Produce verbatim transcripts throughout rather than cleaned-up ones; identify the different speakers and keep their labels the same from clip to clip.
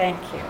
Speaker 1: Thank you.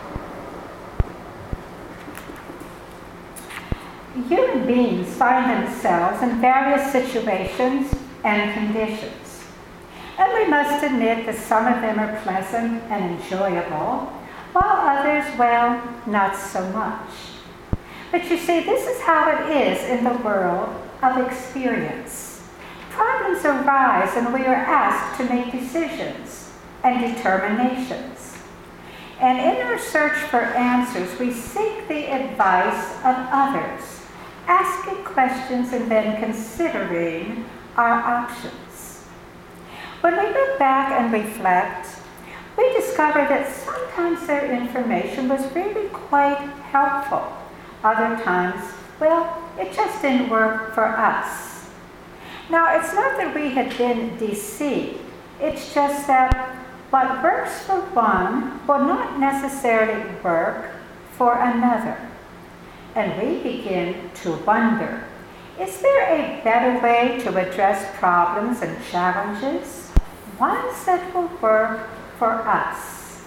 Speaker 1: Human beings find themselves in various situations and conditions. And we must admit that some of them are pleasant and enjoyable, while others, well, not so much. But you see, this is how it is in the world of experience. Problems arise and we are asked to make decisions and determinations. And in our search for answers, we seek the advice of others, asking questions and then considering our options. When we look back and reflect, we discover that sometimes their information was really quite helpful. Other times, well, it just didn't work for us. Now, it's not that we had been deceived. It's just that what works for one will not necessarily work for another. And we begin to wonder, is there a better way to address problems and challenges? Ones that will work for us.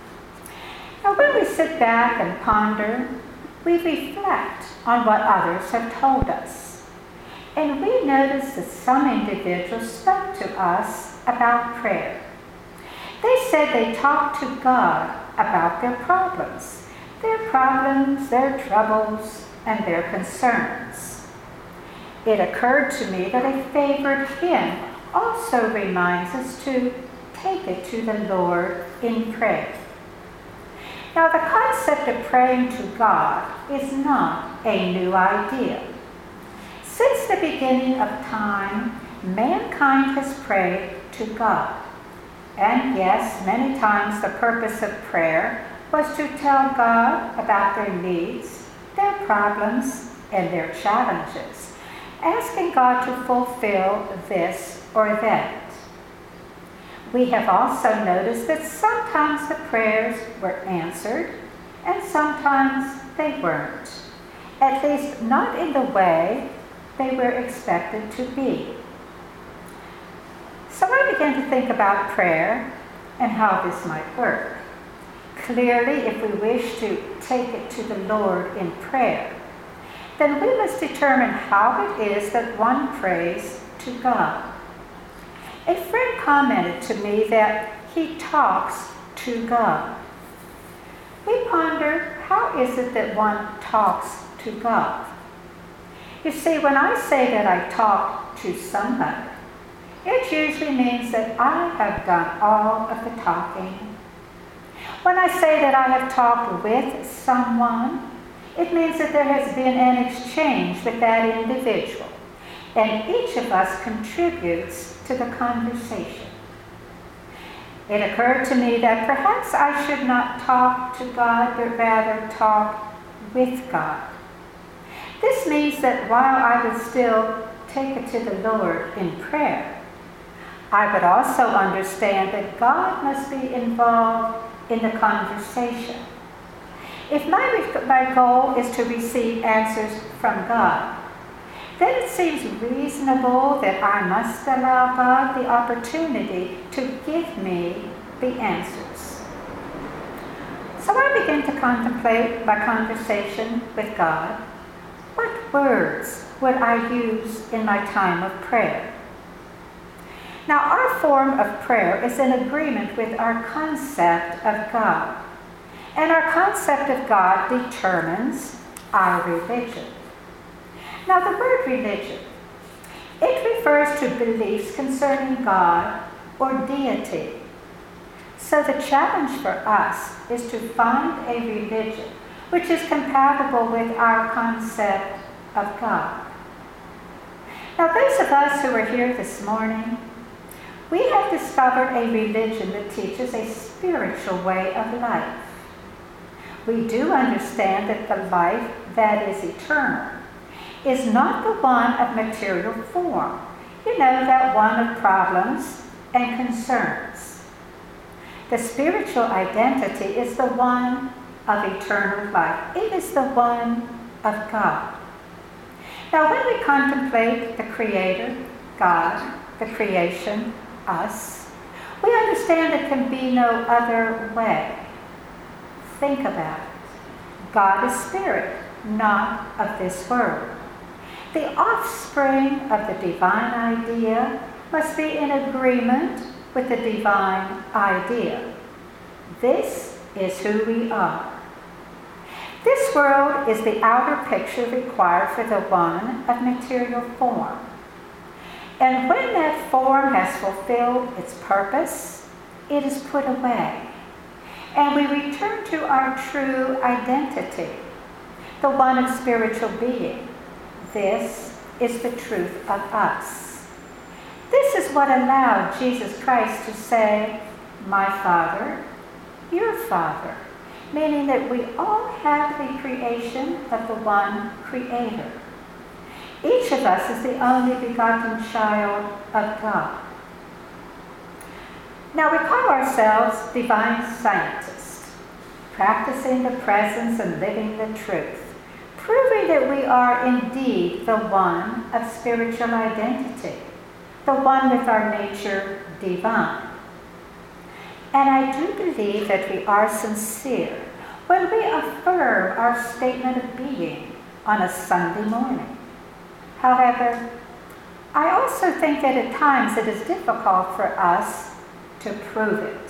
Speaker 1: Now, when we sit back and ponder, we reflect on what others have told us. And we notice that some individuals spoke to us about prayer. They said they talked to God about their problems, their problems, their troubles, and their concerns. It occurred to me that a favorite hymn also reminds us to take it to the Lord in prayer. Now, the concept of praying to God is not a new idea. Since the beginning of time, mankind has prayed to God. And yes, many times the purpose of prayer was to tell God about their needs, their problems, and their challenges, asking God to fulfill this or that. We have also noticed that sometimes the prayers were answered and sometimes they weren't, at least not in the way they were expected to be. So I began to think about prayer and how this might work. Clearly, if we wish to take it to the Lord in prayer, then we must determine how it is that one prays to God. A friend commented to me that he talks to God. We ponder, how is it that one talks to God? You see, when I say that I talk to somebody, it usually means that I have done all of the talking. When I say that I have talked with someone, it means that there has been an exchange with that individual, and each of us contributes to the conversation. It occurred to me that perhaps I should not talk to God, but rather talk with God. This means that while I would still take it to the Lord in prayer, I would also understand that God must be involved in the conversation. If my, my goal is to receive answers from God, then it seems reasonable that I must allow God the opportunity to give me the answers. So I begin to contemplate my conversation with God. What words would I use in my time of prayer? Now, our form of prayer is in agreement with our concept of God. And our concept of God determines our religion. Now, the word religion, it refers to beliefs concerning God or deity. So the challenge for us is to find a religion which is compatible with our concept of God. Now, those of us who are here this morning, we have discovered a religion that teaches a spiritual way of life. We do understand that the life that is eternal is not the one of material form. You know, that one of problems and concerns. The spiritual identity is the one of eternal life. It is the one of God. Now, when we contemplate the Creator, God, the creation, us, we understand it can be no other way. think about it. God is spirit, not of this world. The offspring of the divine idea must be in agreement with the divine idea. This is who we are. This world is the outer picture required for the one of material form. And when that form has fulfilled its purpose, it is put away. And we return to our true identity, the one of spiritual being. This is the truth of us. This is what allowed Jesus Christ to say, "My Father, your Father," meaning that we all have the creation of the one Creator. Each of us is the only begotten child of God. Now we call ourselves divine scientists, practicing the presence and living the truth, proving that we are indeed the one of spiritual identity, the one with our nature divine. And I do believe that we are sincere when we affirm our statement of being on a Sunday morning. However, I also think that at times it is difficult for us to prove it.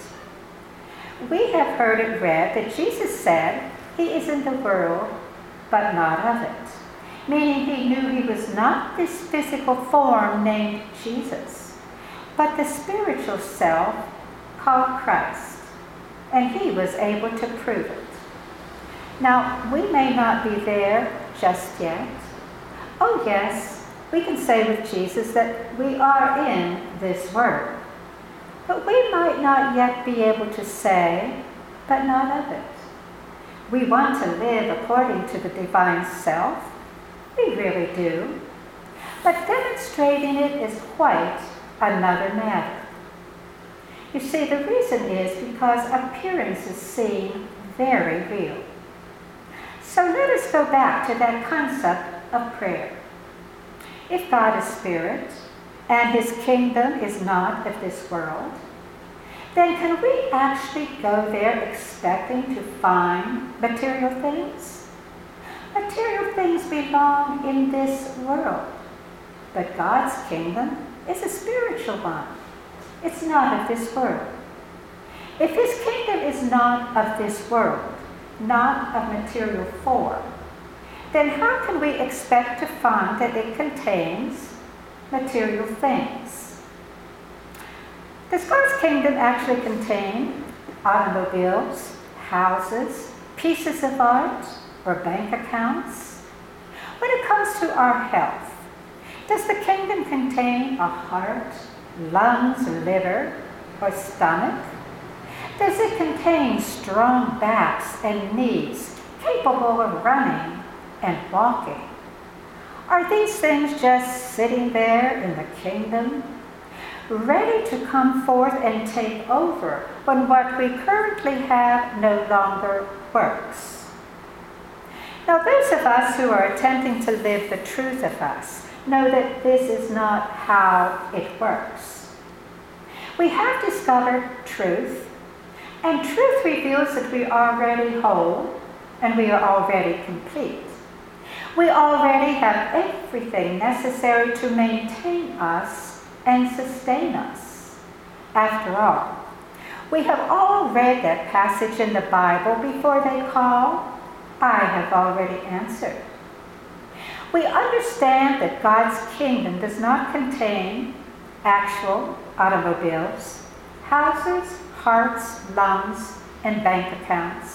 Speaker 1: We have heard it read that Jesus said he is in the world, but not of it, meaning he knew he was not this physical form named Jesus, but the spiritual self called Christ, and he was able to prove it. Now, we may not be there just yet. Oh yes, we can say with Jesus that we are in this world. But we might not yet be able to say, but not of it. We want to live according to the divine self. We really do. But demonstrating it is quite another matter. You see, the reason is because appearances seem very real. So let us go back to that concept of prayer. If God is spirit, and his kingdom is not of this world, then can we actually go there expecting to find material things? Material things belong in this world, but God's kingdom is a spiritual one. It's not of this world. If his kingdom is not of this world, not of material form, then how can we expect to find that it contains material things? Does God's kingdom actually contain automobiles, houses, pieces of art, or bank accounts? When it comes to our health, does the kingdom contain a heart, lungs, liver, or stomach? Does it contain strong backs and knees capable of running and walking? Are these things just sitting there in the kingdom, ready to come forth and take over when what we currently have no longer works? Now, those of us who are attempting to live the truth of us know that this is not how it works. We have discovered truth, and truth reveals that we are already whole and we are already complete. We already have everything necessary to maintain us and sustain us. After all, we have all read that passage in the Bible before they call, "I have already answered." We understand that God's kingdom does not contain actual automobiles, houses, hearts, lungs, and bank accounts.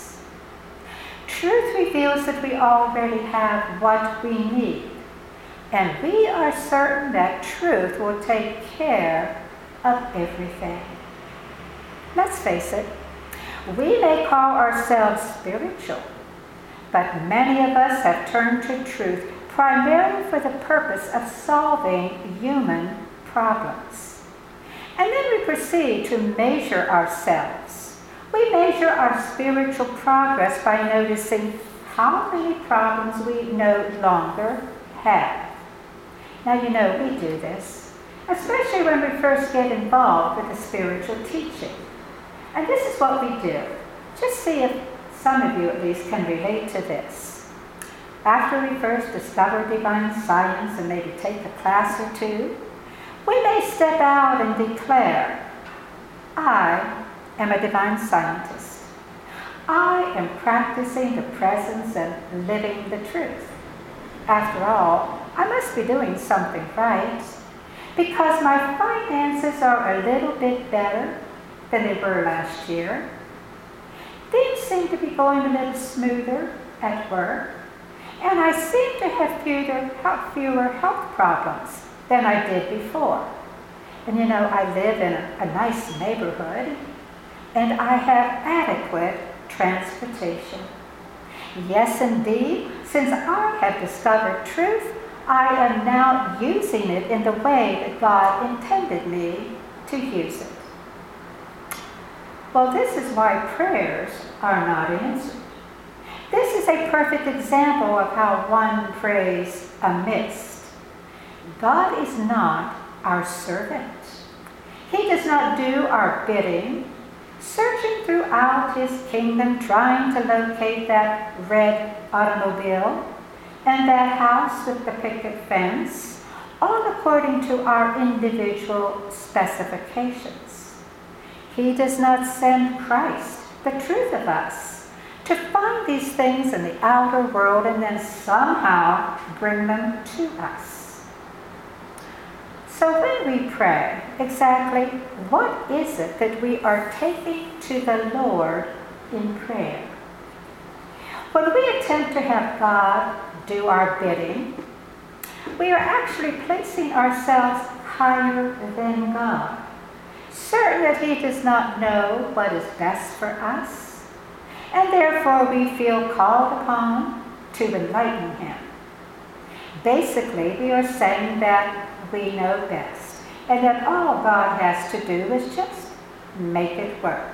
Speaker 1: Truth reveals that we already have what we need, and we are certain that truth will take care of everything. Let's face it, we may call ourselves spiritual, but many of us have turned to truth primarily for the purpose of solving human problems. And then we proceed to measure ourselves. We measure our spiritual progress by noticing how many problems we no longer have. Now, you know, we do this, especially when we first get involved with the spiritual teaching. And this is what we do. Just see if some of you at least can relate to this. After we first discover divine science and maybe take a class or two, we may step out and declare, I am a divine scientist. I am practicing the presence and living the truth. After all, I must be doing something right, because my finances are a little bit better than they were last year. Things seem to be going a little smoother at work, and I seem to have fewer, fewer health problems than I did before. And you know, I live in a, a nice neighborhood, and I have adequate transportation. Yes, indeed, since I have discovered truth, I am now using it in the way that God intended me to use it. Well, this is why prayers are not answered. This is a perfect example of how one prays amiss. God is not our servant. He does not do our bidding, searching throughout his kingdom, trying to locate that red automobile and that house with the picket fence, all according to our individual specifications. He does not send Christ, the truth of us, to find these things in the outer world and then somehow bring them to us. So when we pray, exactly what is it that we are taking to the Lord in prayer? When we attempt to have God do our bidding, we are actually placing ourselves higher than God, certain that he does not know what is best for us, and therefore we feel called upon to enlighten him. Basically, we are saying that we know best, and that all God has to do is just make it work.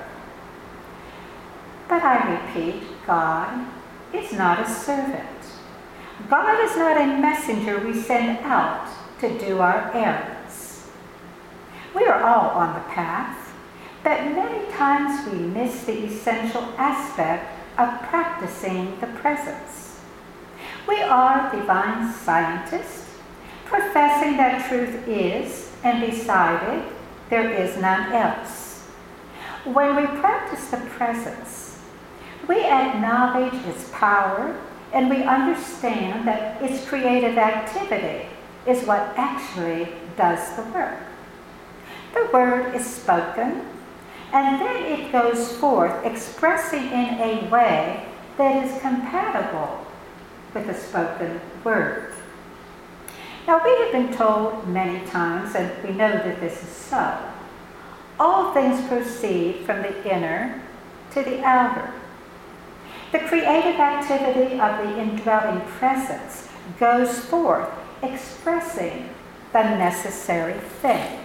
Speaker 1: But I repeat, God is not a servant. God is not a messenger we send out to do our errands. We are all on the path, but many times we miss the essential aspect of practicing the presence. We are divine scientists, professing that truth is, and beside it, there is none else. When we practice the presence, we acknowledge its power, and we understand that its creative activity is what actually does the work. The word is spoken, and then it goes forth expressing in a way that is compatible with the spoken word. Now, we have been told many times, and we know that this is so, all things proceed from the inner to the outer. The creative activity of the indwelling presence goes forth expressing the necessary thing.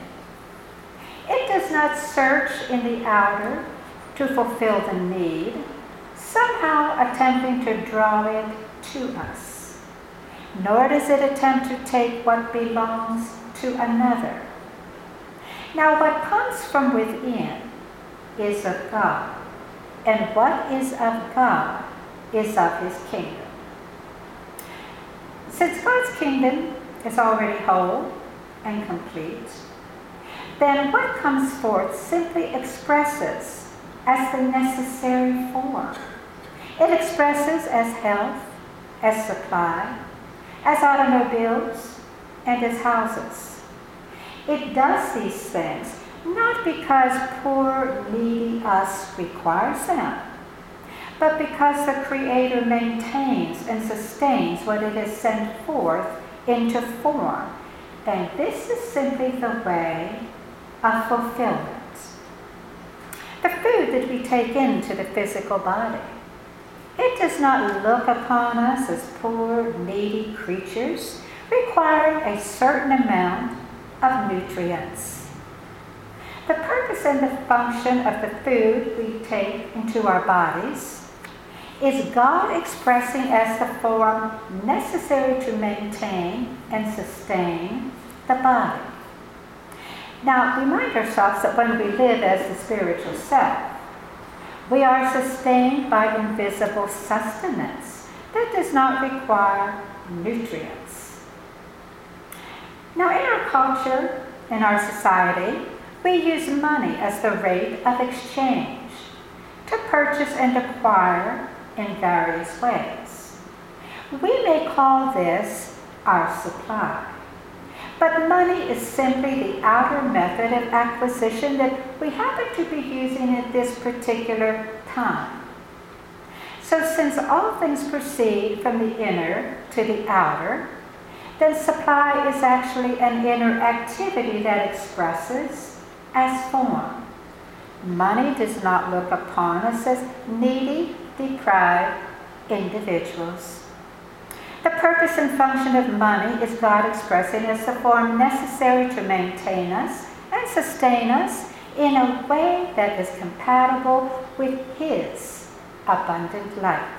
Speaker 1: It does not search in the outer to fulfill the need, somehow attempting to draw it to us. Nor does it attempt to take what belongs to another. Now, what comes from within is of God, and what is of God is of his kingdom. Since God's kingdom is already whole and complete, then what comes forth simply expresses as the necessary form. It expresses as health, as supply, as automobiles, and as houses. It does these things not because poor, needy us requires them, but because the Creator maintains and sustains what it has sent forth into form. And this is simply the way of fulfillment. The food that we take into the physical body, it does not look upon us as poor, needy creatures requiring a certain amount of nutrients. The purpose and the function of the food we take into our bodies is God expressing as the form necessary to maintain and sustain the body. Now, remind ourselves that when we live as the spiritual self, We are sustained by invisible sustenance that does not require nutrients. Now, in our culture, in our society, we use money as the rate of exchange to purchase and acquire in various ways. We may call this our supply. But money is simply the outer method of acquisition that we happen to be using at this particular time. So since all things proceed from the inner to the outer, then supply is actually an inner activity that expresses as form. Money does not look upon us as needy, deprived individuals. The purpose and function of money is God expressing as the form necessary to maintain us and sustain us in a way that is compatible with His abundant life.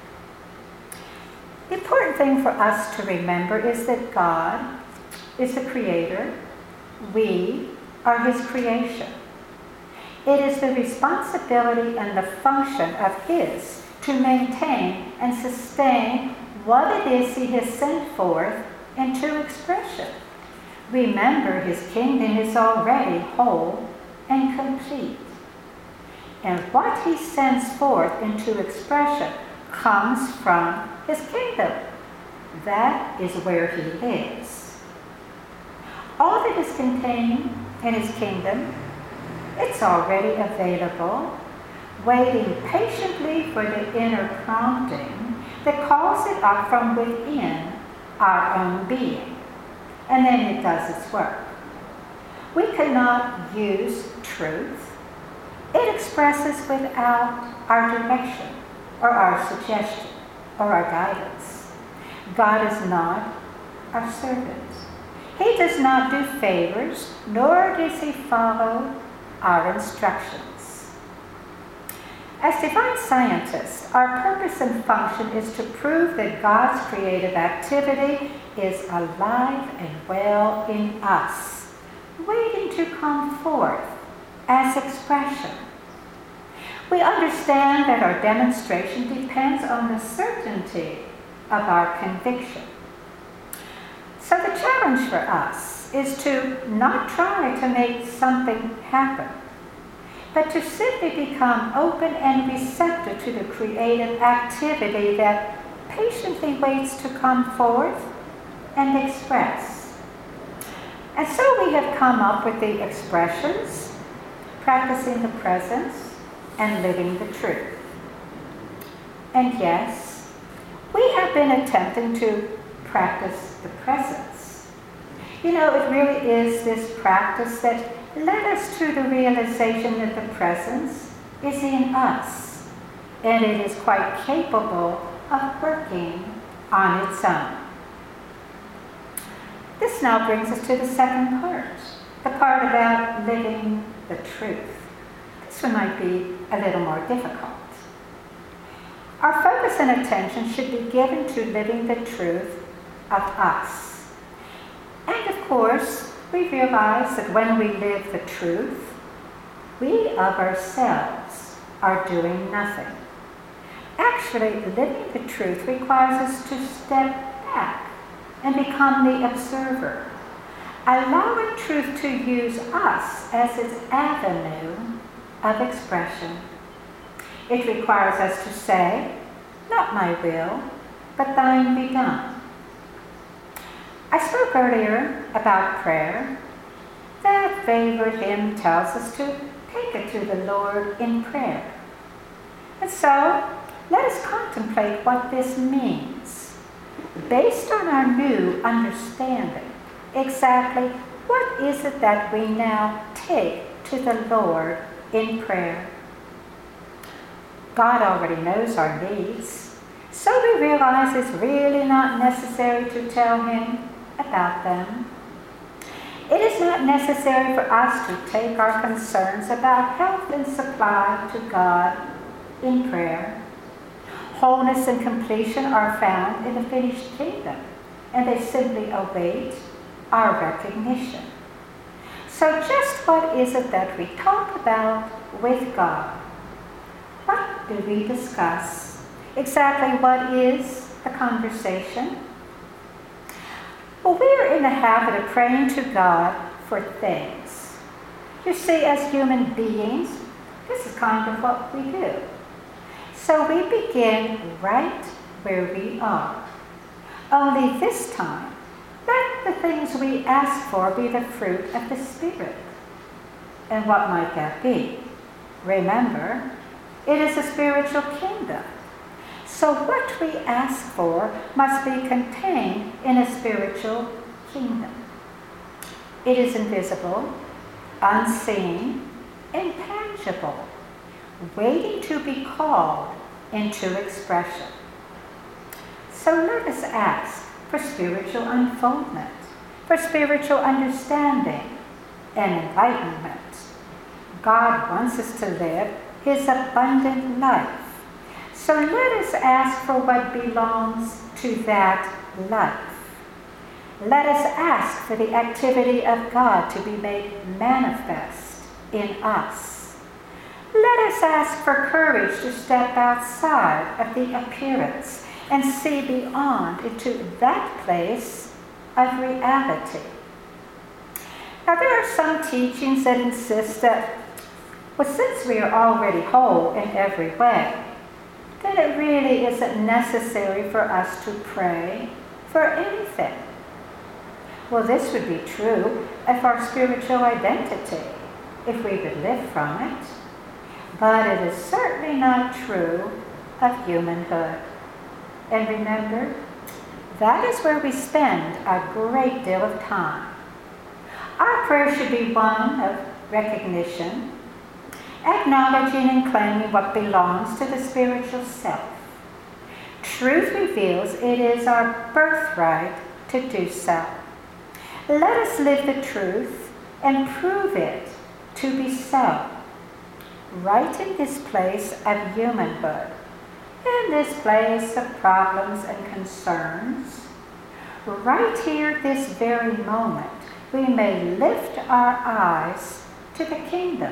Speaker 1: The important thing for us to remember is that God is the Creator. We are His creation. It is the responsibility and the function of His to maintain and sustain what it is He has sent forth into expression. Remember, His kingdom is already whole and complete. And what He sends forth into expression comes from His kingdom. That is where He lives. All that is contained in His kingdom, it's already available, waiting patiently for the inner prompting that calls it up from within our own being. And then it does its work. We cannot use truth. It expresses without our direction or our suggestion or our guidance. God is not our servant. He does not do favors, nor does He follow our instructions. As divine scientists, our purpose and function is to prove that God's creative activity is alive and well in us, waiting to come forth as expression. We understand that our demonstration depends on the certainty of our conviction. So the challenge for us is to not try to make something happen, but to simply become open and receptive to the creative activity that patiently waits to come forth and express. And so we have come up with the expressions, practicing the presence and living the truth. And yes, we have been attempting to practice the presence. You know, it really is this practice that led us to the realization that the presence is in us, and it is quite capable of working on its own. This now brings us to the second part, the part about living the truth. This one might be a little more difficult. Our focus and attention should be given to living the truth of us. And of course, we realize that when we live the truth, we of ourselves are doing nothing. Actually, living the truth requires us to step back and become the observer, allowing truth to use us as its avenue of expression. It requires us to say, "Not my will, but thine be done." I spoke earlier about prayer. That favorite hymn tells us to take it to the Lord in prayer. And so, let us contemplate what this means, based on our new understanding. Exactly what is it that we now take to the Lord in prayer? God already knows our needs, so we realize it's really not necessary to tell Him about them. It is not necessary for us to take our concerns about health and supply to God in prayer. Wholeness and completion are found in the finished kingdom, and they simply await our recognition. So just what is it that we talk about with God? do we discuss exactly what is the conversation? Well, we are in the habit of praying to God for things. You see, as human beings, this is kind of what we do. So we begin right where we are. Only this time, let the things we ask for be the fruit of the Spirit. And what might that be? Remember, it is a spiritual kingdom. So what we ask for must be contained in a spiritual kingdom. It is invisible, unseen, intangible, waiting to be called into expression. So let us ask for spiritual unfoldment, for spiritual understanding and enlightenment. God wants us to live His abundant life. So let us ask for what belongs to that life. Let us ask for the activity of God to be made manifest in us. Let us ask for courage to step outside of the appearance and see beyond into that place of reality. Now, there are some teachings that insist that, well, since we are already whole in every way, then it really isn't necessary for us to pray for anything. Well, this would be true of our spiritual identity, if we could live from it. But it is certainly not true of humanhood. And remember, that is where we spend a great deal of time. Our prayer should be one of recognition, acknowledging and claiming what belongs to the spiritual self. Truth reveals it is our birthright to do so. Let us live the truth and prove it to be so. Right in this place of humanhood, in this place of problems and concerns, right here, this very moment, we may lift our eyes to the kingdom.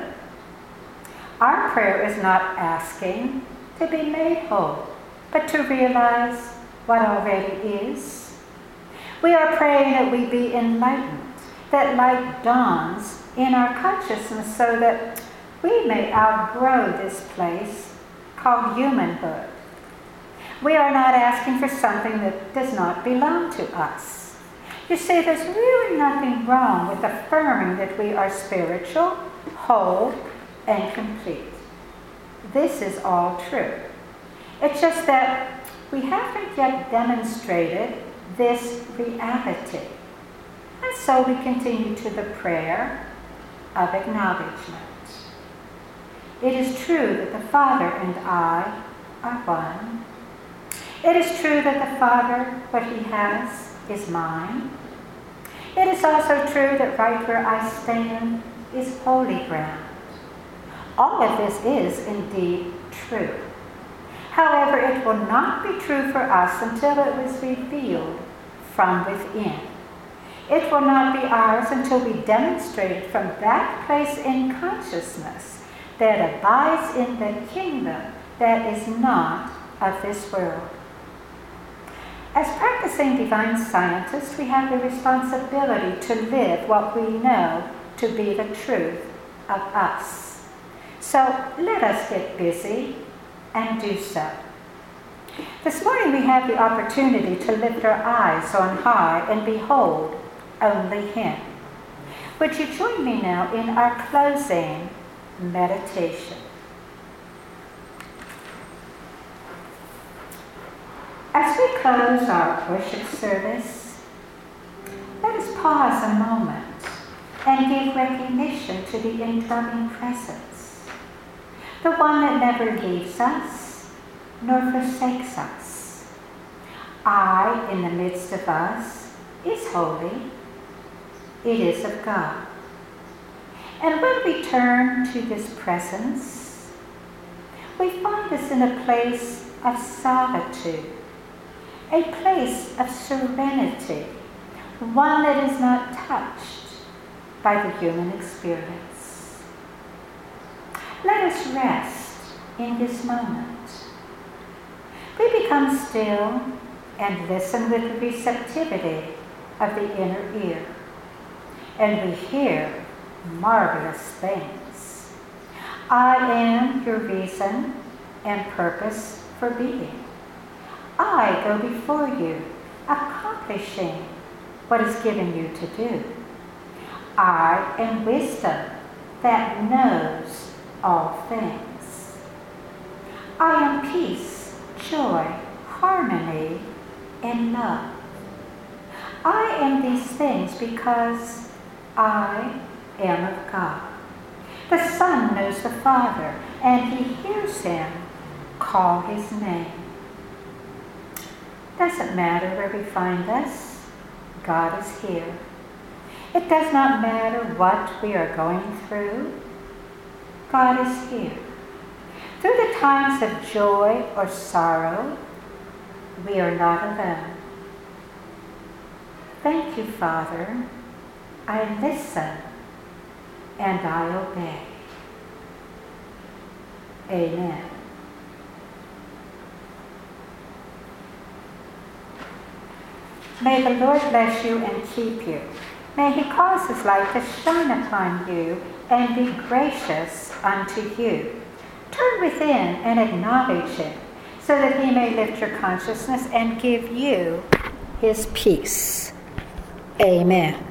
Speaker 1: Our prayer is not asking to be made whole, but to realize what already is. We are praying that we be enlightened, that light dawns in our consciousness so that we may outgrow this place called humanhood. We are not asking for something that does not belong to us. You see, there's really nothing wrong with affirming that we are spiritual, whole, and complete. This is all true. It's just that we haven't yet demonstrated this reality. And so we continue to the prayer of acknowledgement. It is true that the Father and I are one. It is true that the Father, what He has, is mine. It is also true that right where I stand is holy ground. All of this is indeed true. However, it will not be true for us until it was revealed from within. It will not be ours until we demonstrate it from that place in consciousness that abides in the kingdom that is not of this world. As practicing divine scientists, we have the responsibility to live what we know to be the truth of us. So let us get busy and do so. This morning we have the opportunity to lift our eyes on high and behold only Him. Would you join me now in our closing meditation? As we close our worship service, let us pause a moment and give recognition to the indwelling presence, the one that never leaves us nor forsakes us. I, in the midst of us, is holy. It is of God. And when we turn to this presence, we find us in a place of solitude, a place of serenity, one that is not touched by the human experience. Let us rest in this moment. We become still and listen with the receptivity of the inner ear, and we hear marvelous things. I am your reason and purpose for being. I go before you, accomplishing what is given you to do. I am wisdom that knows all things. I am peace, joy, harmony, and love. I am these things because I am of God. The Son knows the Father, and he hears him call his name. Doesn't matter where we find us, God is here. It does not matter what we are going through, God is here. Through the times of joy or sorrow, we are not alone. Thank you, Father. I listen and I obey. Amen. May the Lord bless you and keep you. May he cause his light to shine upon you and be gracious unto you. Turn within and acknowledge him, so that he may lift your consciousness and give you his peace. Amen.